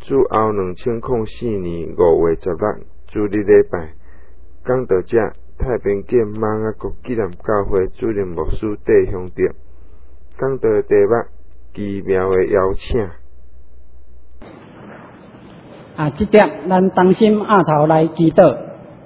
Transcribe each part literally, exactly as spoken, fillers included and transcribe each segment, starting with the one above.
自后两千零四年五月十六，主日礼拜，讲道者太平县马雅国纪念教会主任牧师戴雄德，讲道题目奇妙的邀请。 啊，这点咱当心下头来祈祷。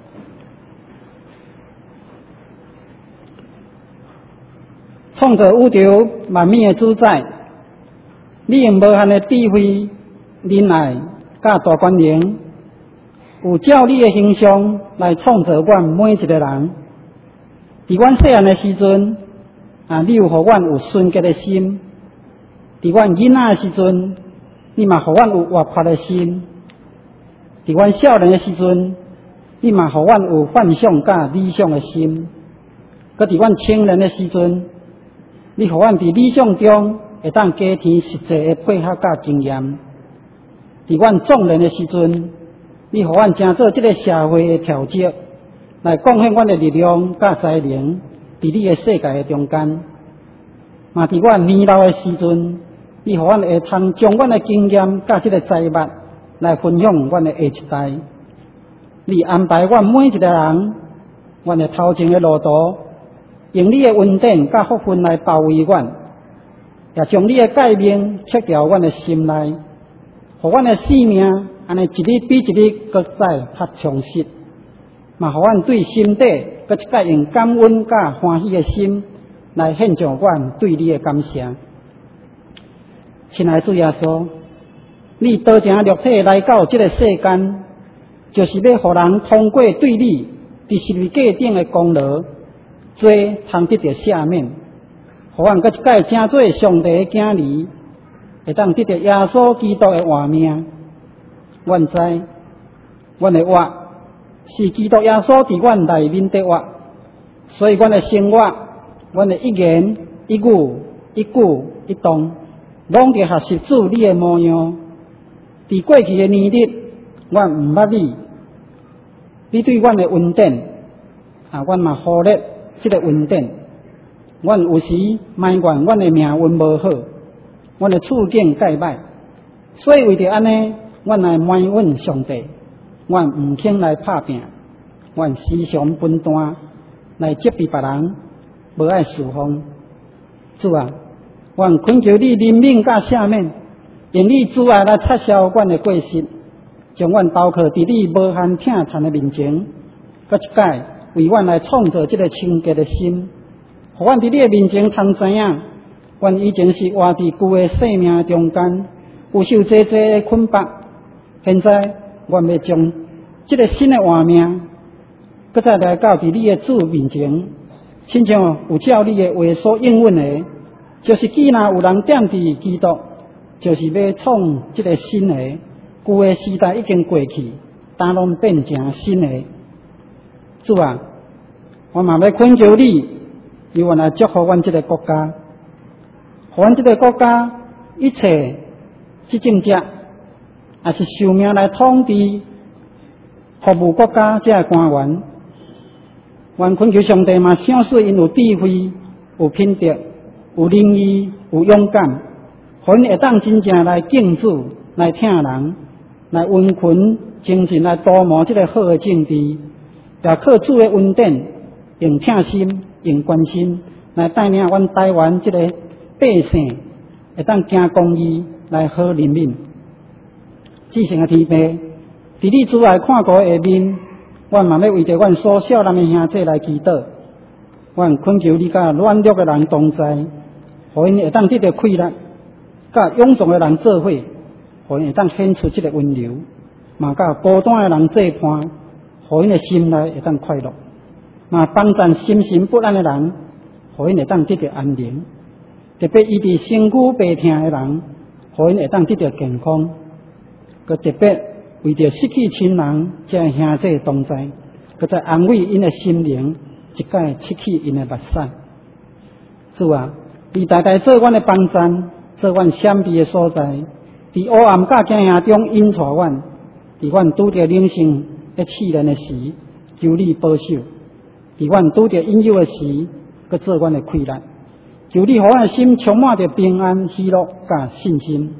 创造宇宙万物的主宰，你用无限的智慧、仁爱、甲大权能，有照你的形象来创造阮每一个人。伫阮细汉的时阵，啊，你有互阮有纯洁的心；伫阮囡仔的时阵，你嘛互阮有活泼的心；伫阮少年的时阵，你嘛互阮有幻想甲理想的心；搁伫阮青年的时阵，你互阮伫理想中会当加添实际的配合甲经验；伫阮壮年的时阵，你互阮成做即个社会的调节，来贡献阮的力量甲才能，伫你的世界的中间。嘛伫阮年老的时阵，你互阮会通将阮的经验甲即个财物来分享阮的下一代。你安排阮每一个人，阮的头前的路途，用你的恩典甲福分来包围阮，也将你的诫命刻vào阮的心内，互阮的生命安尼一日比一日搁再较充实，嘛互阮对心底搁一摆用感恩甲欢喜的心来献上阮对你的感谢。亲爱的主耶稣，你道成肉体来到这个世间，就是要互人通过对你伫十字架顶的功劳，罪通得到赦免，互阮搁一摆成做上帝的囝儿，会当得到耶稣基督的活命。阮知，阮的活是基督耶稣伫阮内面的活，所以阮的生活、阮的一言、一语、一举、一动，拢着合适主你的模样。伫过去的年日，阮毋捌你，你对阮的恩典，啊，阮嘛忽略即个恩典。阮有时埋怨阮的命运无好，阮的处境介歹，所以为着安尼，阮来埋怨上帝，阮毋肯来拍拼，阮时常分担来责备别人，无爱侍奉。主啊，阮恳求你怜悯甲赦免，用你主爱来撤销阮的过失，将阮投靠伫你无限疼叹的面前，搁一摆为阮来创造这个清洁的心，互阮伫你的面前通知影，阮以前是活伫旧的生命中间，有受济济的捆绑。现在阮要将这个新的活命，搁再来到伫你的主面前，亲像有照你的话所应允的，就是既然有人惦伫基督，就是要创这个新的，旧的时代已经过去，当拢变成新的。主啊，我嘛要恳求你，由阮来祝福阮这个国家，互阮这个国家一切执政者，也是受命来统治、服务国家这个官员，愿恳求上帝嘛，赏赐因有智慧、有品德、有仁义、有勇敢，互因会当真正来敬主、来听人、来温群精进来多谋这个好的政治，也靠主的恩典，用疼心、用关心来带领阮台湾这个百姓，会当行公义，来好人民。至圣的天父，伫你主爱看顾的下面，阮嘛要为着阮所少年的兄弟来祈祷。阮恳求你甲软弱的人同在，互因会当得到快乐，甲勇壮的人做伙，互因会当显出这个温柔，嘛甲孤单的人做伴，互因的心内会当快乐，嘛帮助心神不安的人，互因会当得到安宁。特别伊伫身躯病痛的人，互因会当得到健康。佮特别为着失去亲人，这兄弟同在，佮再安慰因的心灵，一概失去因的目屎。主啊，你大大做阮的帮站，做阮闪避的所在，伫黑暗甲惊吓中引带阮，伫阮拄着人生咧试炼的时，求你保守；伫阮拄着引诱的时，佮做阮的快乐。求你互阮的心充满着平安、喜乐甲信心。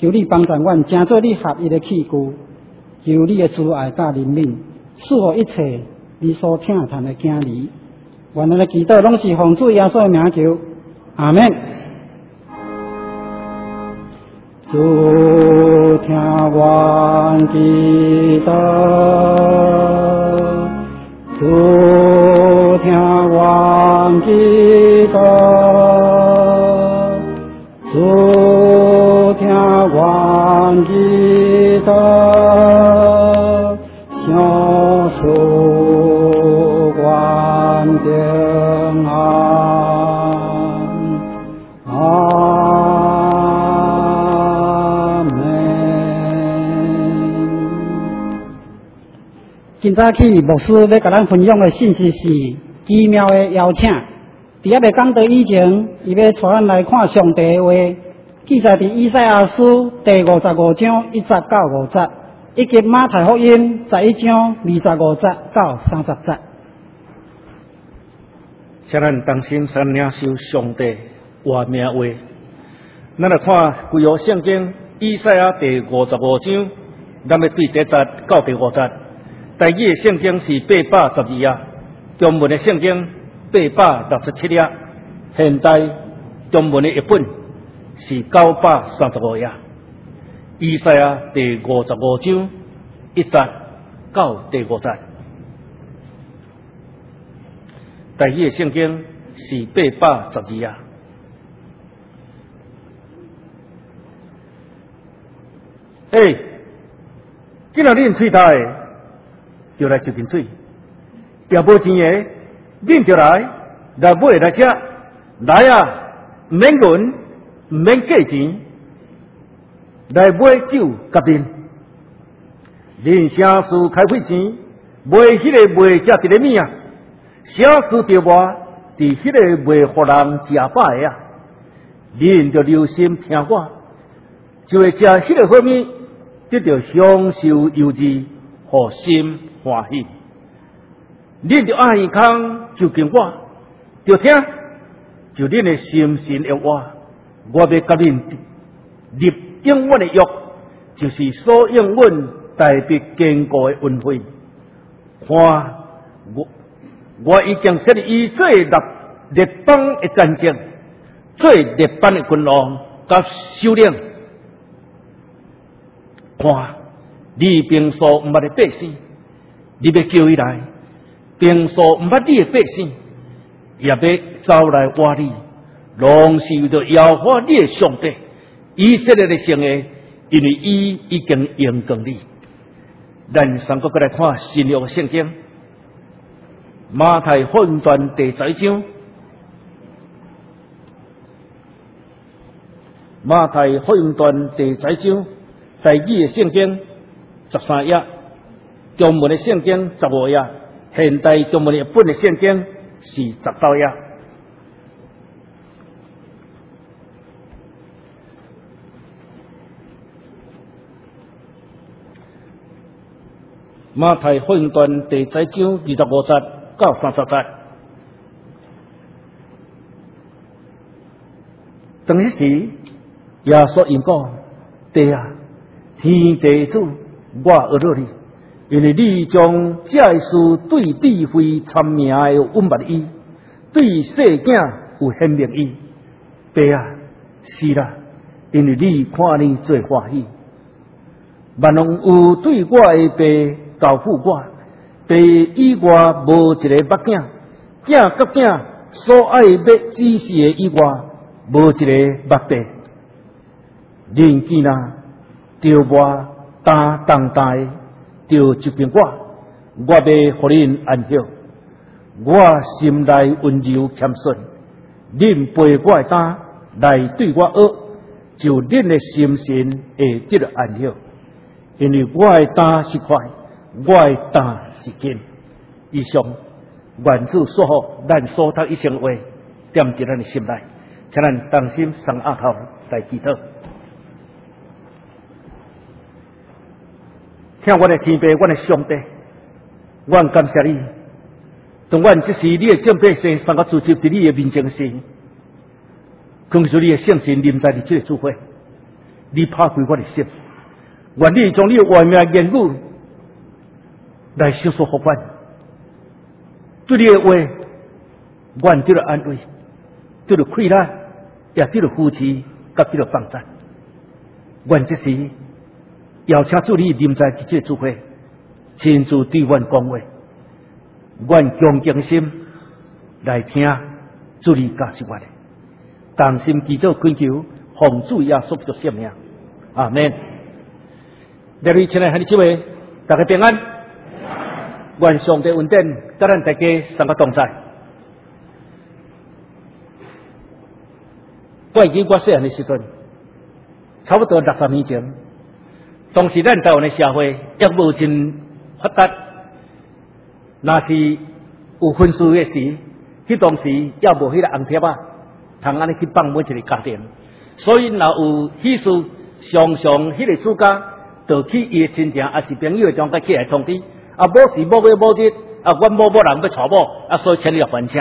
求你帮助阮，成做你合一的器具，求你的慈爱甲怜悯，赐予一切你所疼叹的囝儿。愿咱的祈祷拢是奉主耶稣的名求，阿门。主听阮祈祷，主听阮祈祷，主听阮祈祷，相属阮平安。阿今早起牧师要甲咱分享的信息是奇妙的邀请。伫遐未讲到以前，伊要带咱来看上帝的话，记载伫以赛亚书第五十五章一节到五节，以及马太福音十一章二十五节到三十节。 请咱同心三领受上帝话命话。咱来看规个圣经以赛亚第五十五章，咱要对第一节到第五节。台语的圣经是八百十二页，中文的圣经八百六十七页，现代中文的译本是九百三十五页。以赛亚第五十五章一节到第五节。台语的圣经是八百十二页。诶，今仔日喙大的，就来就近水；也无钱的，恁就来来买来吃。来啊，唔免银，唔免价钱，来买酒甲恁。恁啥事开会钱，卖迄个卖食一个物啊？啥事着我伫迄个卖互人食饱的啊？恁着留心听我，就会食迄个好物，得着享受优质，互心欢喜。恁着爱康就近我，着听就恁的心神的话，我要甲恁立永远的约，就是所永远代别坚固的恩惠。看我，我已经设立伊做列列邦的战争，做列邦的君王甲首领。看，你平素毋捌的百姓，你要叫伊来；平素毋捌你的百姓，也要走来我你，拢是为着摇花你的上帝，以色列的圣的，因为伊已经应光你。咱三个过来看新约圣经，马太福音段第十一章，马太福音段第十一章，台语的圣经十三页，中文的圣经十五页，现代中文的本的圣经是十九页。马太福音段第十一章二十五节到三十节。当时时，耶稣因讲：“弟啊，天地主，我学了你，因为你将这事对智慧参命的稳密伊，对细囝有显明伊。弟啊，是啦，因为你看你最欢喜。万能有对我的爸交付我，爸以外无一个目囝，囝甲囝所爱要指示的以外，无一个目爸。恁见啊，着我担当大，着就近我，我要互恁安息。我心内温柔谦顺，恁背我的担来对我学，就恁的心神会得到安息。因为我的担是快，我的担是轻。以上愿主所好，咱所读一声话，点伫咱的心内，请咱同心双额头来祈祷。听我的天父，我的上帝，我感谢你，当我这是你的正百姓，三个组织伫你的面前时，恳求你的圣神临在你这个聚会， 你拍开我的心，愿你将你的外面言语来小说给阮，对你的话，阮得了安慰，得了快乐，也得了扶持，甲得了帮助。阮这时邀请主你临在这个聚会，亲自对阮讲话，阮恭敬心来听主你教示我的，当心祈祷恳求，奉主耶稣基督圣名，阿门。各位亲爱的姊妹，大家平安。愿上帝恩典，甲咱大家三个同在。我记得我细汉的时阵，差不多六十年前，当时咱台湾的社会也无真发达，若是有婚事的时，迄当时也无迄个红贴啊，通安尼去放每一个家庭。所以若有喜事，常常迄个主家就去伊的亲戚，也是朋友的中间起来通知。啊，某时某月某日，啊，阮某某人要娶某，啊，所以请你来还请。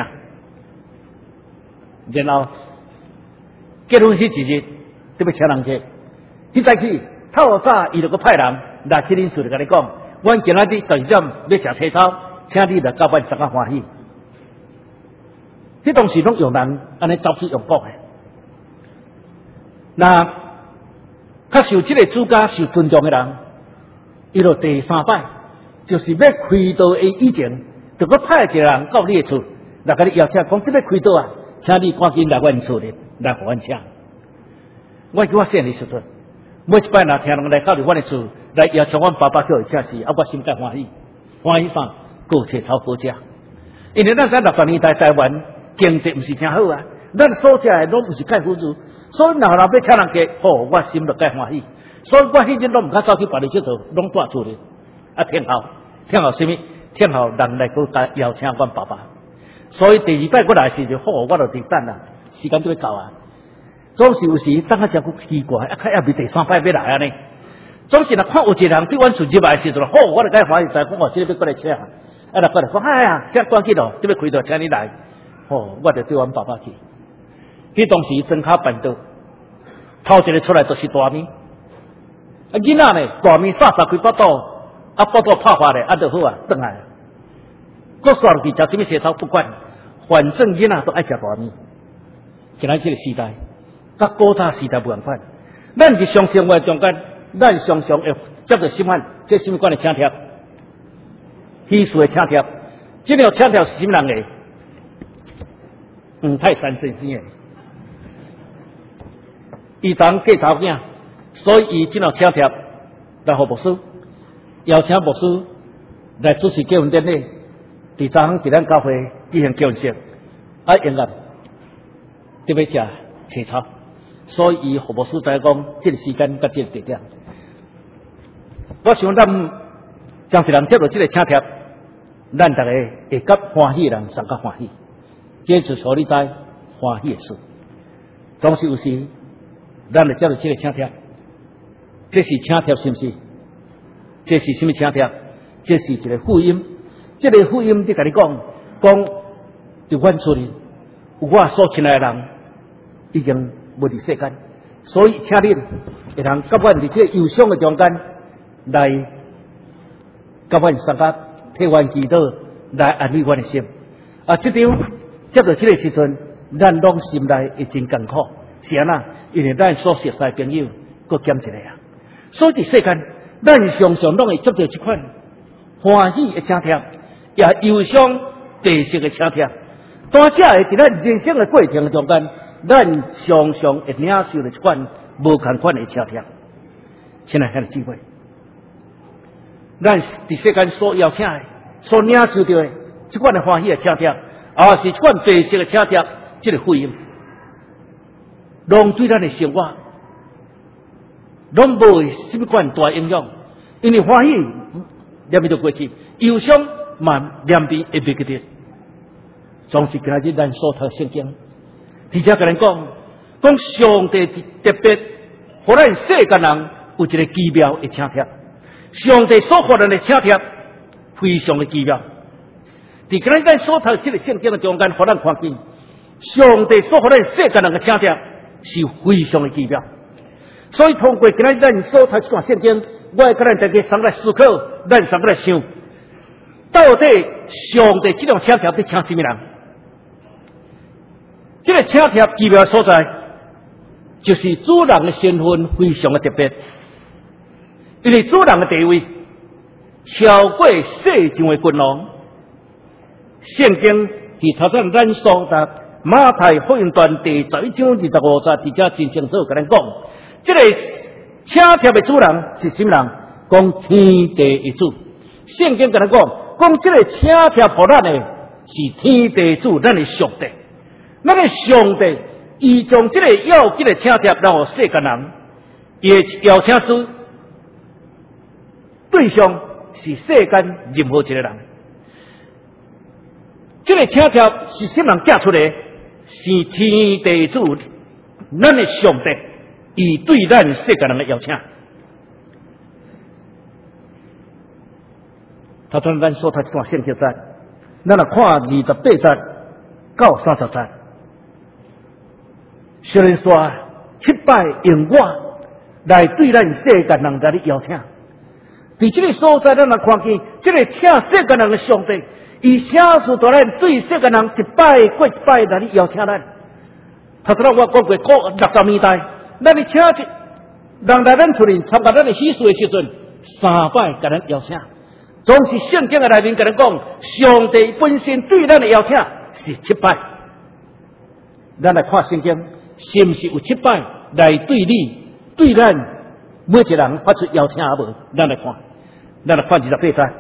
然后结婚迄一日，就要请人去。迄早起透早，伊就个派人来去恁厝，就甲你讲，阮今仔日十二点要食青草，请你来到阮三个欢喜。迄当时拢用人安尼走去用讲的。那较受即个主家受尊重的人，伊就第三摆。就是要开道的以前，就搁派一个人到你的厝，来甲你邀请，讲即要开道啊，请你赶紧来阮厝里来互阮请。我叫我细汉的时阵，每一摆若听人来到阮的厝来邀请阮爸爸叫伊请时，啊，我心介欢喜，欢喜啥？过菜草好食。因为咱在六十年代台湾经济毋是诚好啊，咱所食的拢毋是介富足，所以若人要请人家，吼，我心就介欢喜。所以我迄阵拢毋敢走去别地佚佗，拢住厝里。啊，听候，听候什么？听候人来搁甲邀请阮爸爸，所以第二摆我来时就好，我就伫等啦，时间都要到啊。总是有时等下真够奇怪，啊，还未第三摆要来安尼。总是若看有一个人对阮厝入来时阵，好，我就该欢喜，知讲哦，这个要过来请啊，啊，若过来讲，哎呀，这赶紧咯，这要开道，请你来，哦，我就对阮爸爸去。迄当时真卡办到，头一个出来就是大面，啊，囡仔呢，大面三十开八刀。啊，包括拍发的啊，就好啊，转来。我刷落去食什么舌头不管，反正囡仔都爱食大面。今仔这个时代，甲古早时代不同款。咱日常生活中间，咱常常会接到新闻，这什么款的请帖？喜事的请帖，这条请帖是什么人的？黄泰山先生的。伊昨嫁头囝，所以伊这条请帖来互牧师。邀请牧师来主持结婚典礼，伫昨昏伫咱教会举行结婚式，啊，因啊，特别食青草，所以伊互牧师知讲，这个时间甲这个地点。我想咱将一人接到这个请帖，咱大家会甲欢喜的人上甲欢喜，这就是互你知欢喜的事。总是有时，咱来接到这个请帖，这是请帖是毋是？这是什么请帖？这是一个福音。这个福音在甲你讲，讲伫阮厝里有我所亲爱的人已经无伫世间，所以请恁会通甲阮伫这忧伤的中间来甲阮三甲替阮祈祷，来安慰阮的心。啊，这张接到这个时阵，咱拢心内会真艰苦，是安那？因为咱所熟悉的朋友搁减一个啊，所以伫世间。咱常常拢会接到这款欢喜的请帖，也忧伤地色的请帖。当这个伫咱人生的过程中间，咱常常会领受到这款无同款的请帖。亲爱的姊妹，咱伫世间所邀请的、所领受到的这款的欢喜的请帖，也是这款地色的请帖，这个福音，拢对咱的生活。拢无什么款大影响，因为欢喜念就过去，忧伤嘛念边会袂记得。总是今日咱所读圣经，而且甲人讲，讲上帝特别，互咱世间人有一个奇妙的请帖。上帝所互咱的请帖非常的奇妙。伫今日咱所读这个圣经的中间，互咱看见，上帝所互咱世间人的请帖是非常的奇妙。 所以通过今仔咱所读这段圣经，我要跟咱大家上来思考，咱上来想，到底上帝这种请帖要请什么人？这个请帖奇妙所在，就是主人的身份非常的特别，因为主人的地位超过世上的君王。圣经伫头先咱所读马太福音段第十一章二十五节，伫遮真清楚跟咱讲，这个请帖的主人是什么人？讲天地的主。圣经跟咱讲，讲这个请帖予咱的是天地主，咱的上帝。咱的上帝，伊将这个要紧的请帖让予世间人，伊的邀请书对象是世间任何一个人。这个请帖是什么人寄出来？是天地主，咱的上帝，伊对咱世间人的邀请。头先咱所读这段圣经上，咱来看二十八节到三十节。虽然说七摆用我来对咱世间人来邀请，在这个所在，咱来看见这个听世间人的上帝。伊写出大咱对世间人一摆过一摆来邀请咱。头先我讲过，过六十年代，咱咧请一人来咱厝里参加咱的喜事的时阵，三摆甲咱邀请，总是圣经的内面甲咱讲，上帝本身对咱的邀请是七摆。咱来看圣经，是毋是有七摆来对你、对咱每一个人发出邀请啊？无，咱来看，咱来看二十八节。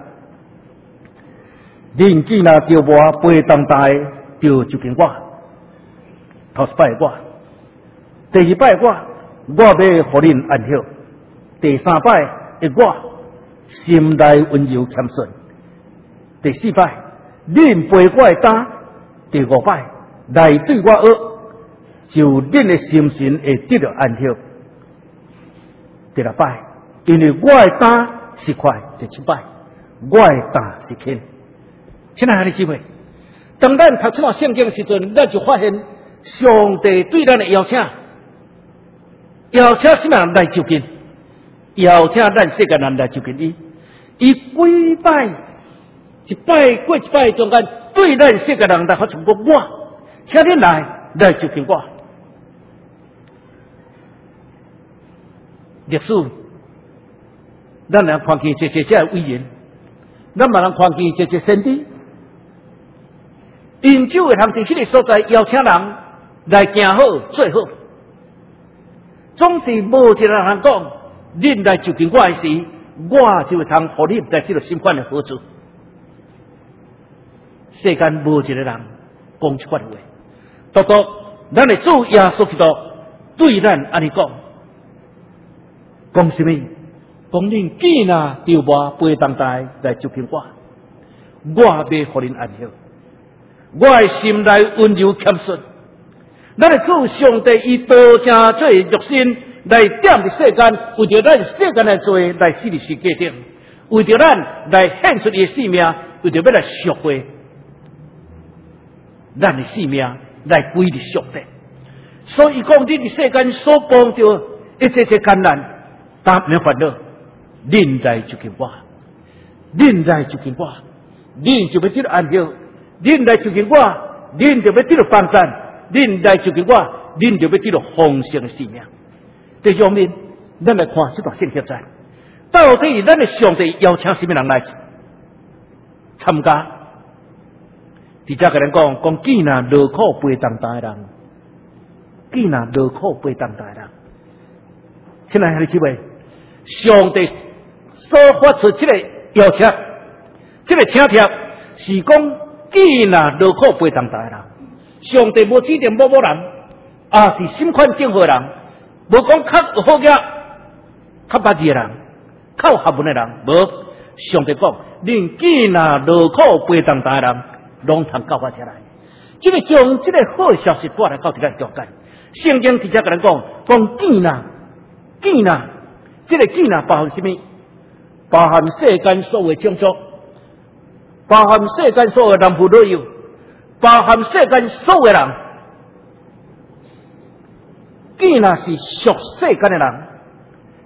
恁既若着我背当大，就就跟我。头一摆我，第二摆我，我要互恁安息。第三摆的我，心内温柔谦顺。第四摆，恁背我的担。第五摆，来对我学，就恁的心神会得到安息。第六摆，因为我的担是快。第七摆，我的担是轻。亲爱的姊妹，当咱读这段圣经的时阵，咱就发现上帝对咱的邀请，邀请什么人来就近？邀请咱世间人来就近伊。伊几摆一摆过一摆中间，对咱世间人来发出讲我，请恁来来就近我。历史，咱能看见一些这伟人，咱嘛能看见一些先知。因就会通伫迄个所在邀请人来行好做好，总是无一个人讲，恁来就近我的时，我就会通互你来这个心款的好处。世间无一个人讲这款话，独独咱的主耶稣基督对咱安尼讲，讲什么？讲恁既若着我背当大来就近我，我要互恁安息。我的心内温柔谦顺，咱的主上帝以道成做肉身来点伫世间，为着咱世间的罪来死伫世界顶，为着咱来献出伊的性命，为着要来赎回咱的性命，来归伫上帝。所以讲，你伫世间所碰到一切切艰难、担免烦恼，恁来就近我，恁来就近我，恁就要得到安息。恁来就近我，恁就要得到帮助；恁来就近我，恁就要得到丰盛的生命。这方面，咱来看这段圣经在，到底咱的上帝邀请什么人来参加？伫遮甲咱讲，讲既然劳苦背当大的人，既然劳苦背当大的人，亲爱的姊妹，上帝所发出这个邀请，这个请帖是讲。既然劳苦背当大的人，上帝无指定某某人，也是心宽正好的人，无讲较有好业、较捌字的人、较有学问的人，无。上帝讲，恁既然劳苦背当大的人，拢通到我遮来。这个将这个好消息带来到这个中间。圣经直接跟咱讲，讲既然，既然，这个既然包含什么？包含世间所有种族。包含世间所有男妇女幼，包含世间所有人，既然是属世间的人，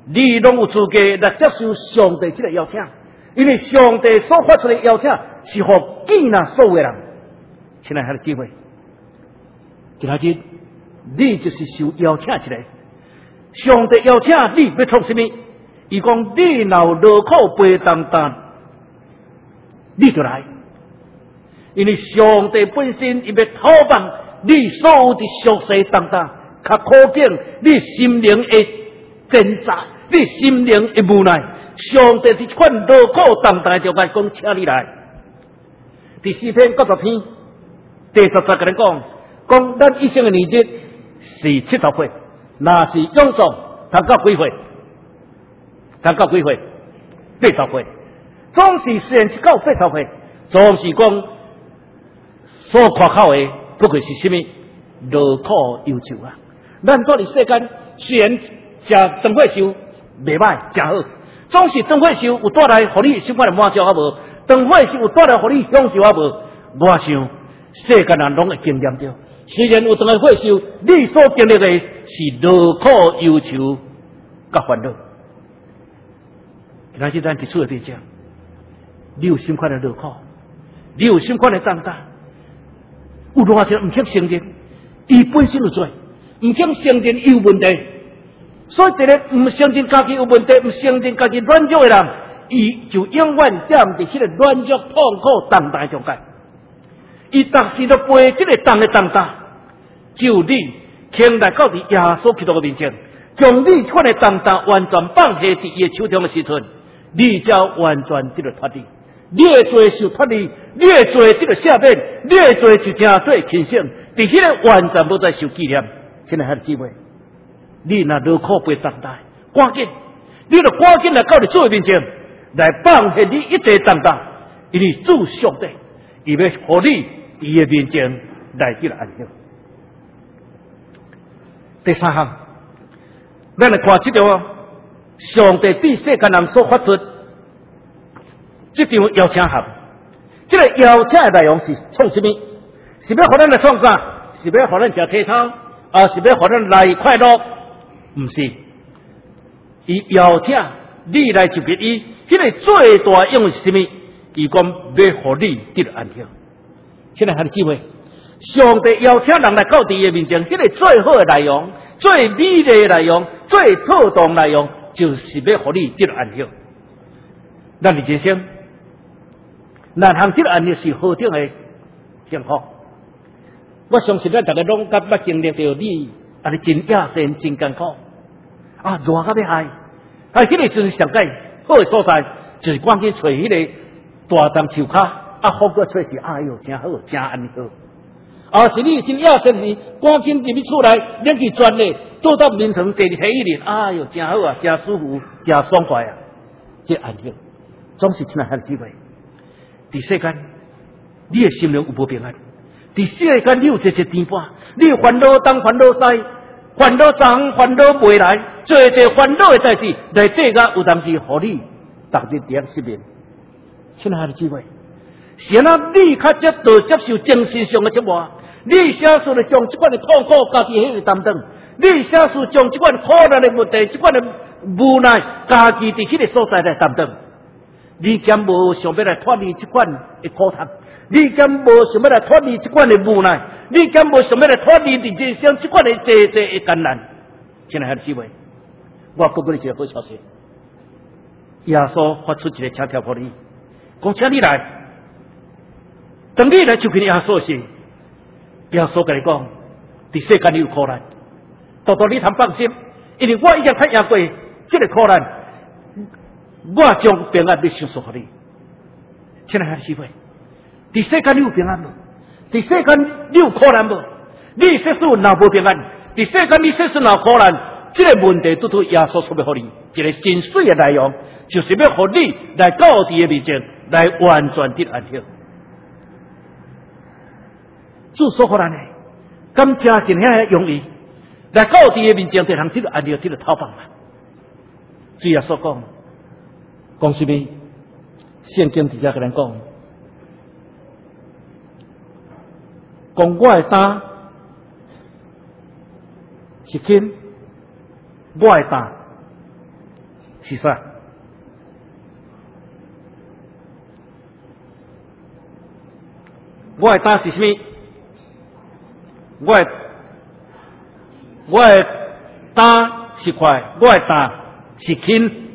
你拢有资格来接受上帝这个邀请，因为上帝所发出的邀请是给见那所有的人。亲爱的姊妹，今仔日你就是受邀请起来，上帝邀请你要创什么？伊讲你若劳苦背担担，你就来，因为上帝本身伊要讨办你所有的俗世担当，较可敬你心灵的挣扎，你心灵的无奈。上帝这款劳苦担当就该讲，请你来。第四篇九十篇第十节跟你讲，讲咱一生的年日是七十岁，那是永壮，谈到几岁？谈到几岁？八十岁。总是虽然是到八十岁，总是讲所夸口的，不过是什么？劳苦忧愁啊！咱在世间虽然食长火寿袂歹，真好，总是长火寿有带来互你心肝的满足啊无？长火寿有带来互你享受啊无？我想世间人拢会经验到，虽然有长的火寿，你所经历的是劳苦忧愁甲烦恼。今仔日咱提出的对象，你有心肝的劳苦，你有心肝的担当，有偌少唔肯承认，伊本身有罪，唔肯承认伊有问题，所以一个唔承认家己有问题，唔承认家己软弱的人，伊就永远踮伫迄个软弱、痛苦、担当中间。伊当时都背这个担的担当，只有你肯来到伫耶稣基督的面前，将你这款的担当完全放下伫伊的手中的时阵，你才完全得到脱离。你的罪受脱离，你的罪得到赦免，你的罪就正对清醒，伫迄个完全不再受纪念。亲爱的姊妹，你若劳苦背担当，赶紧，你就赶紧来到你主的面前，来放下你一切担当，因为主上帝，伊要互你伫伊的面前来得到安息。第三项，咱来看这条上帝对世间人所发出这张邀请函，这个邀请的内容是创什么？是要互咱来创啥？是要互咱食体操，啊，是要互咱来快乐？唔是，伊邀请你来就别伊，迄个最大用是什么？伊讲要互你得到安息。现在还是机会，上帝邀请人来到伊的面前，迄个最好的内容、最美丽的内容、最妥当的内容，就是要互你得到安息。咱的人生。咱行得安息是何等的幸福！我相信咱大家拢甲捌经历到你安尼真野生真艰苦啊，热甲要害！啊，迄个就是上界好的所在，就是赶紧找迄个大丛树骹啊，好个找是哎哟，真好，真安尼好。啊，是你真野生是赶紧入去厝内，冷气转咧，倒到眠床坐伫黑一日，哎哟，真好啊，真舒服，真爽快啊！这安息总是亲爱的机会。伫世间，你的心灵有无平安？伫世间，你有这些颠簸，你有烦恼东烦恼西，烦恼昨烦恼未来，做些烦恼的代志来对个，有当时互你逐日伫遐失眠。亲爱的姊妹，是安那你较接着接受精神上的折磨，你写出来将这款的痛苦家己迄个担当，你写出将这款苦难的问题、这款的无奈家己伫迄个所在来担当。你敢无想要来脱离这款的苦痛？你敢无想要来脱离这款的无奈？你敢无想要来脱离人生这款的济济的艰难？亲爱的姊妹，我报告你一个好消息，耶稣发出一个请条给你，讲请你来。当你来就近耶稣时，耶稣跟你讲，伫世间你有苦难，多多你通放心，因为我已经看赢过这个苦难。我将平安的享受给你，亲爱的姊妹，伫世间你有平安无？伫世间你有苦难无？你世事若无平安，伫世间你世事若苦难，这个问题都对耶稣说要给你一个真水的内容，就是要给你来到伊的面前，来完全的安息。主所给咱的，感谢真遐容易，来到伊的面前，就通得到安息，得到讨放嘛。主耶稣讲。讲什么？圣经直接跟咱讲，讲我的担是轻，我的担是啥？我的胆是什么？我的我的胆是快，我的胆是轻。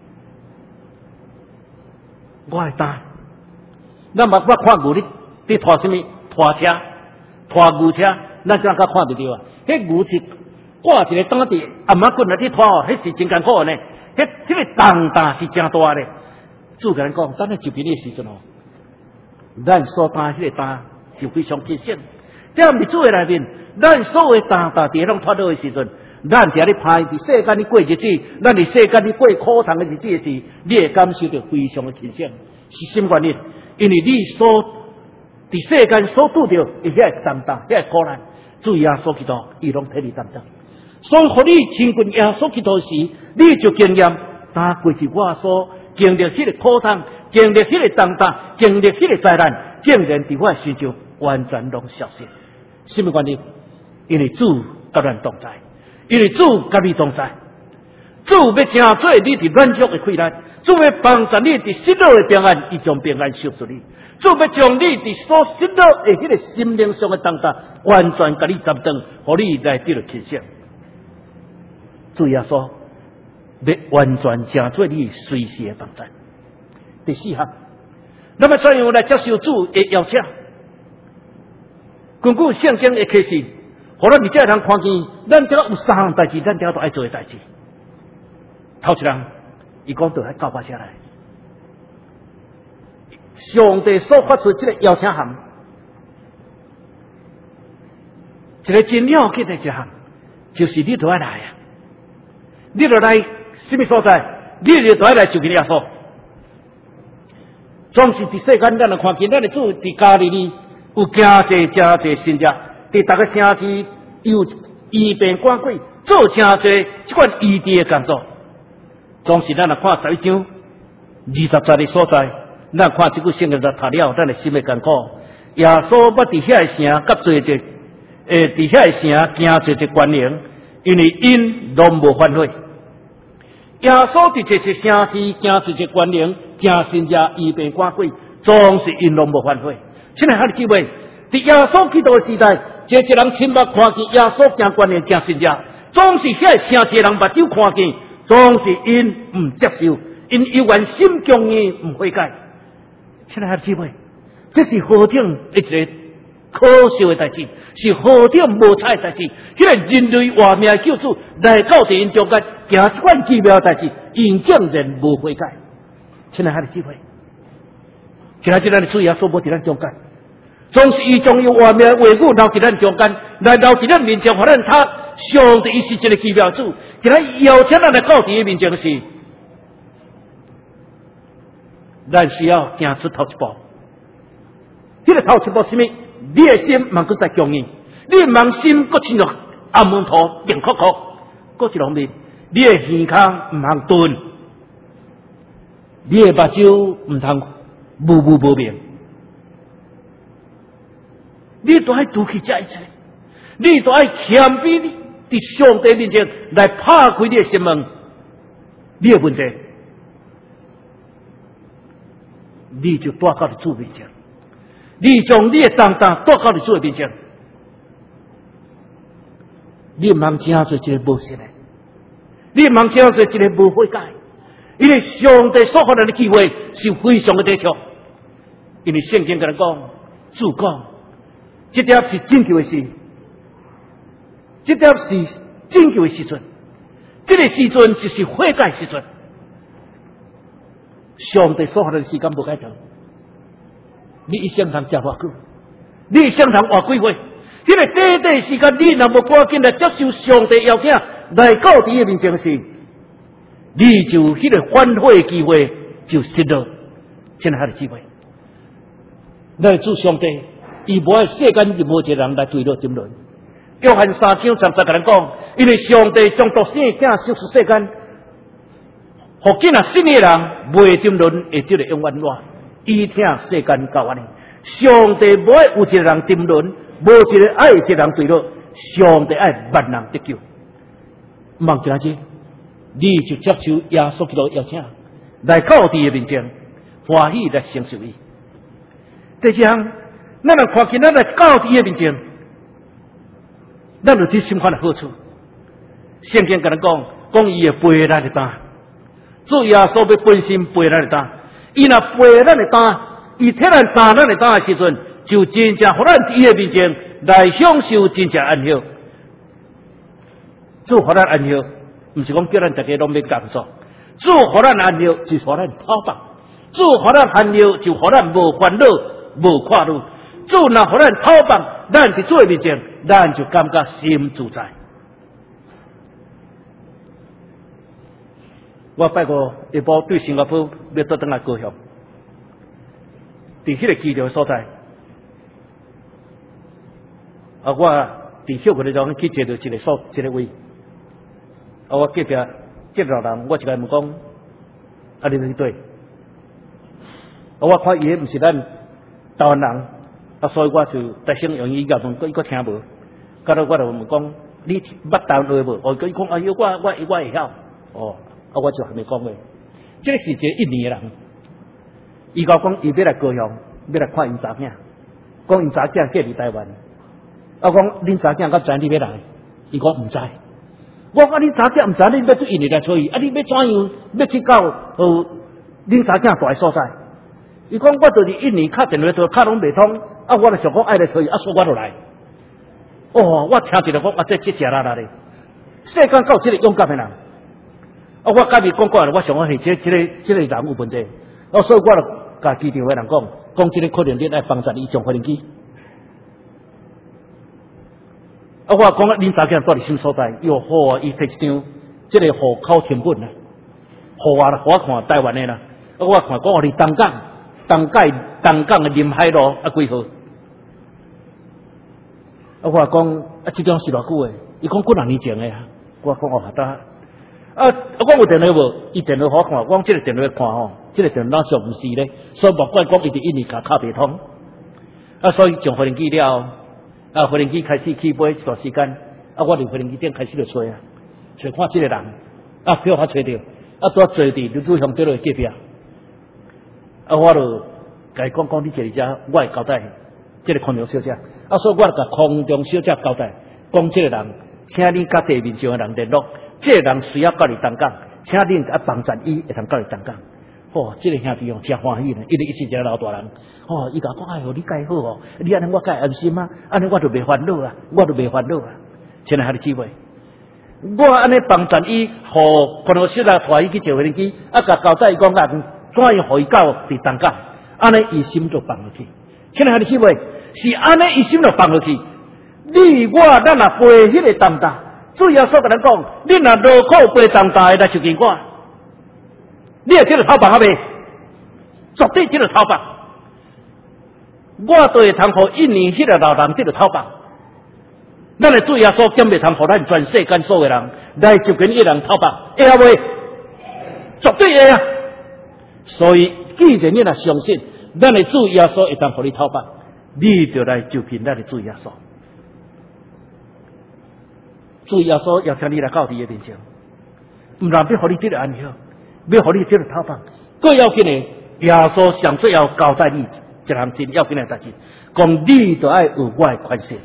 我的胆，咱捌捌看牛，你你拖什么？拖车，拖牛车，咱怎样甲看得到啊？迄牛是挂一个担伫暗仔棍内底拖哦，迄是真艰苦呢。迄迄个重担是真大咧。主甲咱讲，等下就边的时阵哦，咱所担迄个担就非常轻省。在日子的内面，咱所有担担伫拢拖落的时阵，咱伫咧拍伫世间咧过日子，咱伫世间咧过苦痛的日子的时，你会感受到非常的轻省。是什么原因？因为你所伫世间所拄着伊遐个重担、遐个苦难，主耶稣基督伊拢替你担当。所以，互你亲近耶稣基督时，你就经验打过去我所经历迄个苦痛、经历迄个重担、经历迄个灾难，竟然伫我身上完全拢消失。什么原因？因为主甲咱同在，因为主甲你同在。主要正做你伫软弱的困难，主要帮助你伫失落的平安，伊将平安赐予你。主要将你伫所失落的迄个心灵上的重担，完全甲你斩断，互你来得到轻省。主耶稣要完全成做你随时的帮助。第四项，那么怎样来接受主的邀请？根据圣经的启示，互咱而家人看见，咱这个有三项代志，咱这都爱做的代志。头一人，伊讲到来告白下来，上帝所发出这个邀请函，一个真要紧的一项，就是你都要来啊！你就来什么所在？你就都要来就近耶稣。总是伫世间，咱就看见咱的主伫家里里有真济真济信者，伫逐个城市有医病赶鬼，做真济即款医治的工作。总是咱来看十一章二十节的所在，咱看即句圣经就读了，咱的心会艰苦。耶稣捌伫遐个城，甲做者诶，伫遐个城行做者官员，因为因拢无反悔。耶稣伫这些城市行做者官员，行信者医病赶鬼，总是因拢无反悔。亲爱的姊妹，伫耶稣基督的时代，这一人亲目看见耶稣行官员行信者，总是遐个城市人目睭看见。总是因唔接受，因依然心强硬唔悔改。亲爱的姊妹，这是何等一个可笑的代志，是何等无彩的代志。迄个人类活命的救主来到地因中间，行一款奇妙的代志，因竟然无悔改。亲爱的姊妹，今仔日咱的主耶稣无伫咱中间，总是伊将伊活命的话语留伫咱中间，来留伫咱面前，互咱读。上帝伊是一个奇妙主，今日邀请咱来到伊的面前时，咱需要行出头一步。迄、那个头一步是什么？你的心茫搁再强硬，你茫心搁进入暗门头硬哭哭，搁一方面，你的耳孔唔通钝，你的目睭唔通无无无明，你都爱拄起这一切，你都爱谦卑你。伫上帝面前来拍开你的心门，你的问题，你就带到你主面前，你将你的担当带到你主的面前，你唔通真做一个无信的，你唔通真做一个无悔改，因为上帝所给咱的机会是非常的短促，因为圣经跟人讲，主讲，这点是拯救的事。这点是拯救的时阵，这个时阵就是悔改的时阵。上帝所给的时间无改长，你一生通食偌久，你一生通活几岁？这个短短时间，你若无赶紧来接受上帝邀请，来到伊的面前时，你就迄个反悔的机会就失了。亲爱的姊妹，咱主上帝，伊无爱世间任何一个人来对落争论。约翰三章三十甲咱讲，因为上帝将独生的子赐世间，互今啊信的人袂沉沦，会得到永远活。伊听世间教安尼，上帝无爱有一个人沉沦，无一个爱一个人坠落，上帝爱万人得救。望一下子， 你就接受耶稣基督邀请，来到主的面前，欢喜来承受伊。第二项，咱来看见咱来到主的面前，咱就知心款的好处。圣经跟咱讲，讲伊会背咱的担，主耶稣要本身背咱的担，伊若背咱的担，伊替咱担咱的担的时阵，就真正互咱伫伊的面前来享受真正安息。主互咱安息，毋是讲叫咱大家拢要工作。主互咱安息，就是互咱讨饭；主互咱安息，就互咱无烦恼、无快乐。主若互咱讨饭，咱伫主的面前，咱就感觉心自在。我拜过下晡对新加坡要倒转来高雄，伫迄个机场所在，啊，我伫休困的中去坐到一个所一个位，啊，我隔壁接老人，我就甲伊问讲，啊，你去对？啊，我看伊毋是咱台湾人，啊，所以我就大声用伊甲问，伊佫听无，到尾我就问讲，你捌台湾话无？哦，伊讲，哎呦，我我我会晓，哦。啊，我就还没讲话。这个是一个印尼的人，伊甲我讲，伊要来高雄，要来看因查囝，讲因查囝嫁伫台湾。我讲恁查囝敢知你要来？伊讲毋知。我讲恁查囝毋知，恁要对印尼来找伊，啊，你要怎样要去到呃恁查囝住的所在？伊讲我就是印尼敲电话都敲拢袂通，啊，我就想讲爱来找伊，啊，所以我就来。哦，我听起来讲啊，这这正啦啦咧，世间到这个勇敢的人。啊！我甲你讲过，我想讲是这、这个、这个人有问题。啊，所以我就甲机场的人讲，讲这个可能你爱帮助伊上发电机。啊，我讲恁查囝住伫什么所在？哟，好啊！伊摕一张这个户口成本啊，互我啦，我看台湾的啦。啊，我看讲我伫东港、东港、东港的临海路啊几号？啊，我讲啊，这张是偌久的？伊讲几若年前的啊？我讲哦，得。啊！我有电话无？伊电话好看，我讲这个电话看吼，这个电话上毋是咧，所以莫怪讲伊伫印尼卡卡袂通。啊，所以上发电机了，啊，发电机开始起飞一段时间，啊，我伫发电机顶开始就找啊，找看这个人，啊，叫我找着，啊，拄坐伫刘祖雄对落隔壁，啊，我就甲伊讲讲你坐伫遮，我会交代这个空中小姐，啊，所以我就甲空中小姐交代，讲这个人，请你甲地面上的人联络。这个人需要到你东港，请恁甲帮衬伊会通到你东港。哦，这个兄弟哦真欢喜呢，伊咧伊是一个老大人。哦，伊甲讲哎哟，你介好哦，你安尼我介安心啊，安尼我就袂烦恼啊，我就袂烦恼啊。现在还有机会，我安尼帮衬伊，互可能小来带伊去坐飞机机，啊，甲交代伊讲啊，怎样互伊到伫东港，安尼伊心就放落去。现在还有机会，是安尼伊心就放落去。你我咱若背迄个担当。主要说甲咱讲，你若劳苦背重担的来受经我，你会这个讨饭啊未？绝对这个讨饭。我都会通互印尼迄个老人这个讨饭。咱的主要说兼袂通互咱全世间所有人来受经一人讨饭，会啊未？绝对会啊！所以，既然你若相信，咱的主要说会通互你讨饭，你就来就凭咱的主要说。主耶稣要请你来到伊的面前，唔但要互你这个安息，要互你这个讨饭，更要紧的，耶稣上最要交代你一项真要紧的代志，讲你就爱有我的宽恕，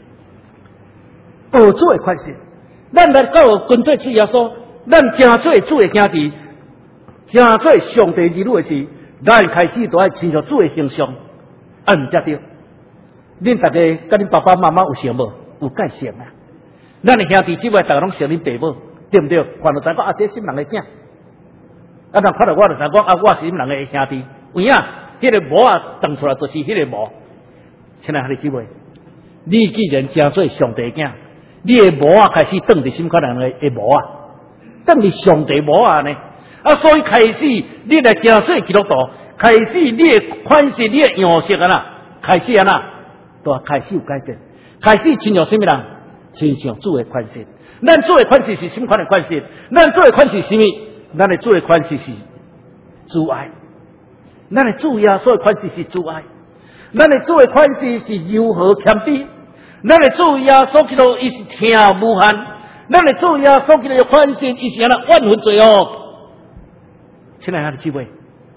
有主的宽恕。咱来到跟做主耶稣，咱真做主的兄弟，真做上帝儿女的时，咱开始就爱亲像主的形象，按才对。恁大家甲恁爸爸妈妈有像无？有介像啊？咱的兄弟姊妹，大家拢想恁爸母，对不对？看到咱讲啊，这什么人的囝？啊，人看到我就知讲啊，我是什么人的兄弟？有影，迄个模啊，长出来就是迄个模。亲爱兄弟姊妹，你既然真做上帝囝，你的模啊开始当伫什么人的的模啊？当伫上帝模啊呢？啊，所以开始你来真做基督徒，开始你的款式、你的样式啊啦，开始啊啦，都开始有改变，开始亲像什么人？亲像主的款式，咱主的款式是什么款的款式？咱主的款式是什么？咱的主的款式是主爱，咱的主耶稣的款式是主爱，咱的主的款式是柔和谦卑，咱的主耶稣基督伊是听无限，咱咱的主耶稣基督的宽恕，伊是安那万分罪恶。亲爱的姊妹，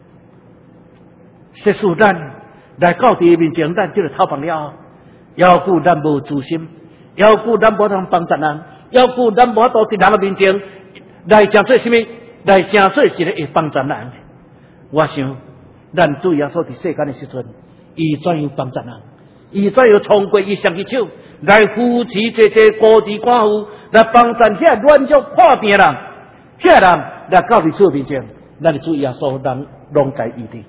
说实咱来到第一面前，咱即个讨饭了，要顾咱无自心，要顾咱无通帮助人，要顾咱无到伫人的面前来讲做什么，来讲做是咧会帮助人。我想，咱主耶稣伫世间的时阵，伊怎样帮助人？伊怎样通过伊双只手来扶持这些孤儿寡妇，来帮助遐软弱破病的人，遐人来到伫主面前，咱的主耶稣人拢该伊的。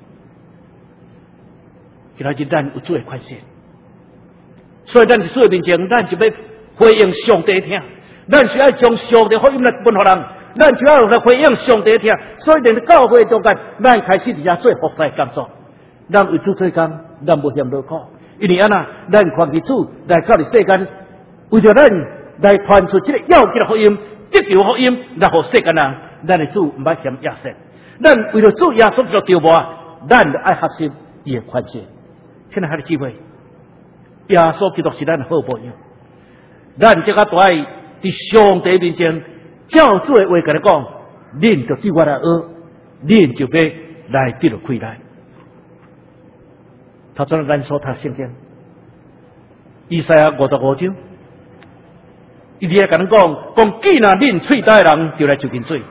今仔日咱有主的宽恕，所以咱伫主的面前，咱就要回应上帝听，咱需要将上帝福音来分互人，咱就要来回应上帝听。所以在教会中间，咱开始伫遐做服侍工作，咱为主做工，咱无嫌劳苦。因为安那，咱看起主来到伫世间，为着咱来传出这个要紧的福音，得救福音，来互世间人，咱的主唔捌嫌亚瑟。咱为了主耶稣做条目，咱就爱学习伊的宽恕。亲爱的姊妹，耶稣基督是咱的好榜样，咱这个都爱伫上帝面前，照主的话甲你讲，恁就对我来学，恁就要来得到亏来。他做咱所读圣经，以赛亚五十五章，伊伫遐甲咱讲，讲既然恁喙大的人就来就近水，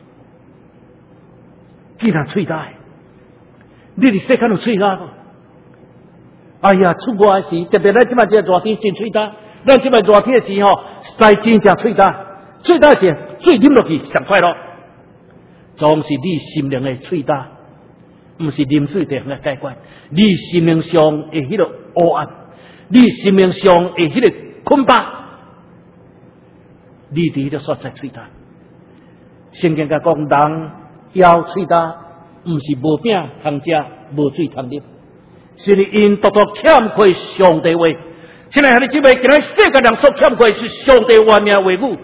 既然喙大，你伫世间有喙大无？哎呀，出外时，特别咱即摆这热天真喙大，咱即摆热天的时候，晒真正喙大，喙大时水啉落去上快乐，总是你心灵的喙大。不是啉水地方的解决，你心灵上的迄个黑暗，你心灵上的迄个捆绑，你伫迄个所在喙大。圣经甲讲，人腰喙大，不是无饼通食，无水通啉，是因独独欠缺上帝话。亲爱的姊妹，今日世界人所欠缺是上帝话命话语，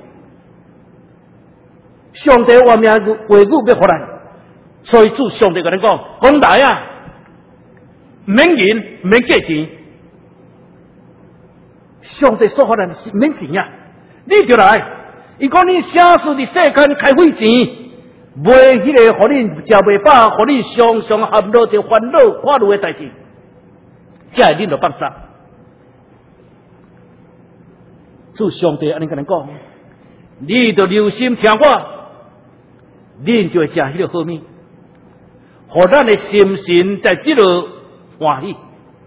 上帝话命话语要互咱。所以主上帝甲咱讲，讲来啊，免银，免价钱。上帝所发咱是免钱啊，你就来。伊讲你写书伫世间开费钱，卖迄个，互恁食袂饱，互恁常常陷落着烦恼、快乐的代志，这会恁就放心。主上帝安尼甲咱讲，你就留心听我，恁就会食迄个好物。互咱的心神在这个欢喜，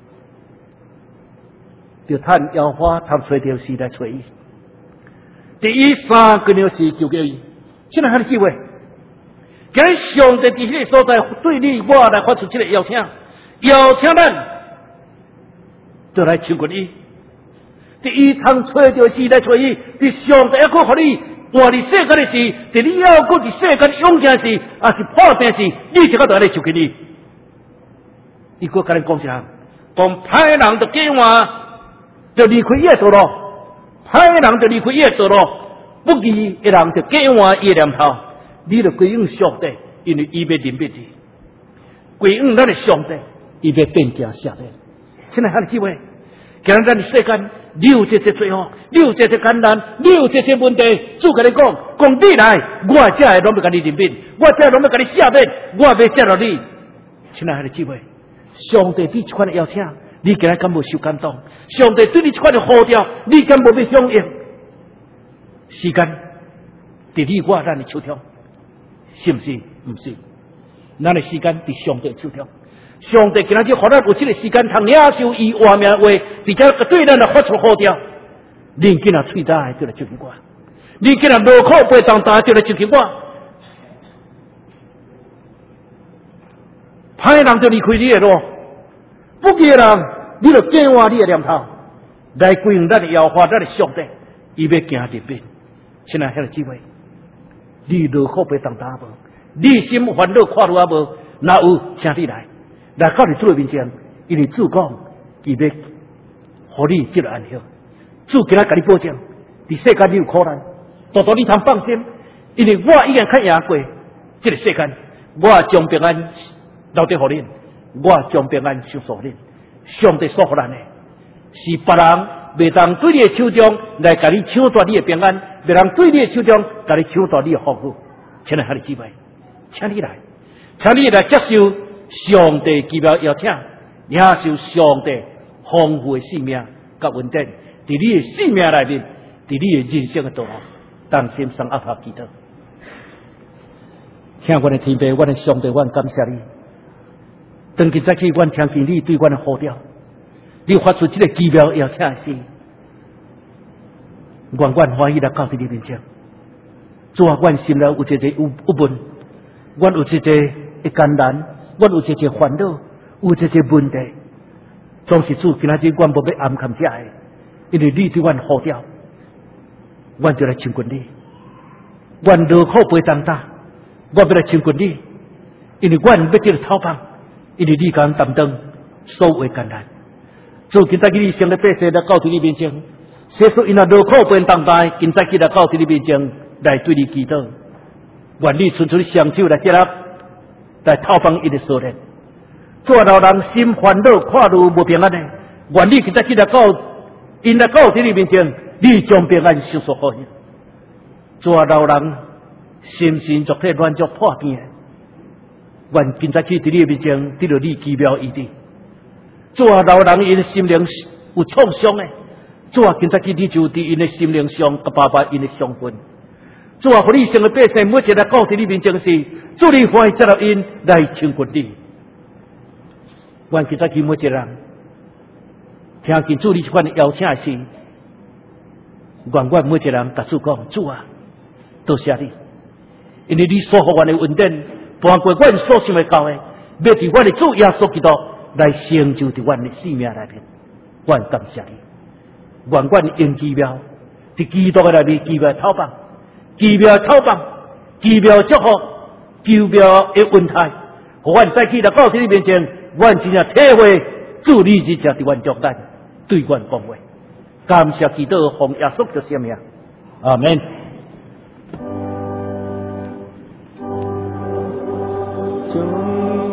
就趁摇花通吹着时来吹伊。第一三个鸟是求叫伊，现在还是机会。今日上帝伫迄个所在对你我来发出这个邀请，邀请咱就来求过伊。第一通吹着时来吹伊，伫上帝要去互你。活伫世间的事，伫你要过伫世间勇敢的事，也是破病的事，你这个都来求给你。伊个甲你讲一项，讲歹人就计划，就离开伊的道路；歹人就离开伊的道路，不义的人就计划伊的念头。你就归应上帝，因为伊要临别你，归应咱的上帝，伊要变行下来。亲爱的姊妹，今日咱的世间。你有这些罪恶，你有这些艰难，你有这些问题，主跟你讲，讲你来，我这会拢要甲你认命，我这拢要甲你赦免，我要接落你。亲爱的姊妹，上帝对这款的邀请，你今日敢无受感动？上帝对你这款的呼召，你敢无要响应？时间伫你我咱的手中，是不是？不是，咱的时间伫上帝手中。上帝今仔日互咱有这个时间，通领受伊话命话，而且对咱来发出呼召。恁今仔喙大就来接近我，恁今仔劳苦背重担就来接近我。歹人就离开你的路，不义的人你就计划你的念头，来归应咱的摇花，咱的上帝，伊要行入边。亲爱的姊妹，你劳苦背重担无？你心烦恼快乐无？若有，请你来。来到你主的面前，因为主讲，伊要互你得到安息。主今仔甲你保证，伫世间你有苦难，多多你通放心，因为我已经较赢过这个世间，我将平安留伫互恁，我将平安收束恁。上帝所互咱的，是别人袂当对你的手中来甲你抢夺你的平安，袂当对你的手中甲你抢夺你的福福。亲爱的姊妹，请你来，请你来接受上帝奇妙邀请，领受上帝丰富的生命甲恩典，伫你的生命内面，伫你的人生的道路，当心上阿爸祈祷。请阮的天父，阮的上帝，阮感谢你。当今早起，阮听见你对阮的呼召，你发出这个奇妙邀请时，愿阮欢喜来到你面前。主啊，阮心内有一个有郁闷，阮有一个会艰难，阮有一个烦恼，有一个问题。总是主，今仔日阮无要暗感谢的，因为你对阮呼召，阮就来亲近你。阮落苦背当担，阮要来亲近你，因为阮要得到讨帮，因为你敢担当所有的艰难。主，今仔日你上帝百姓来到你面前，写出因那落苦背当担，今仔日来到你面前来对你祈祷，愿你伸出双手来接纳，来讨帮伊的所念。主啊，老人心烦恼，看路无平安的，愿你今仔日来到因来到你面前，你将平安收束好伊。主啊，老人心神作体乱作破病的，愿今仔日伫你面前得到你奇妙医治。主啊，老人因心灵有创伤的，主啊，今仔日你就伫因的心灵上，甲爸爸因的伤痕。主啊，互你成个百姓每一个来到伫你面前时，主你欢喜接纳因来亲近你。愿今仔日每一个人听见主你这款的邀请时，愿阮每一个人甲主讲：主啊，多谢你，因为你所予阮的恩典，包括阮所想的到的，要伫阮的主耶稣基督来成就伫阮的生命内面。愿感谢你，愿阮用奇妙伫基督的内面奇妙讨帮。奇妙讨帮，奇妙祝福，奇妙的恩待，互阮再去来到你面前，阮真正体会主你日常伫阮中间对阮讲话。感谢基督奉耶稣的圣名，阿门。 主